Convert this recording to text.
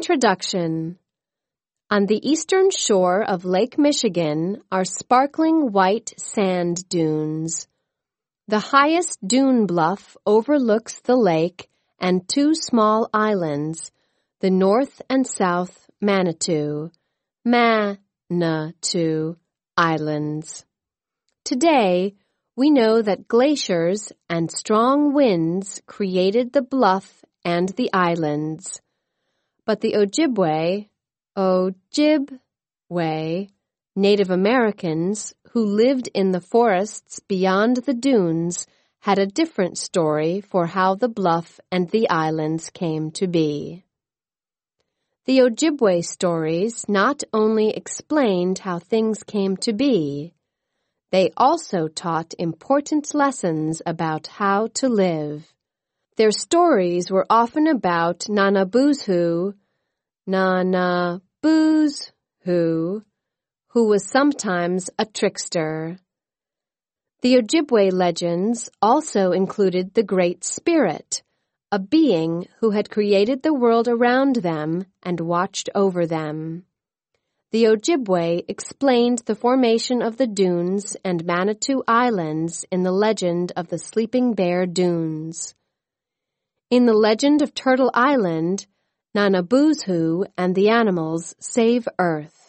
Introduction. On the eastern shore of Lake Michigan are sparkling white sand dunes. The highest dune bluff overlooks the lake and two small islands, the North and South Manitou Islands. Today, we know that glaciers and strong winds created the bluff and the islands. But the Ojibwe, Native Americans who lived in the forests beyond the dunes had a different story for how the bluff and the islands came to be. The Ojibwe stories not only explained how things came to be, they also taught important lessons about how to live. Their stories were often about Nanabuzu, who was sometimes a trickster. The Ojibwe legends also included the Great Spirit, a being who had created the world around them and watched over them. The Ojibwe explained the formation of the dunes and Manitou Islands in the legend of the Sleeping Bear Dunes. In the legend of Turtle Island, Nanabuzu and the animals save Earth.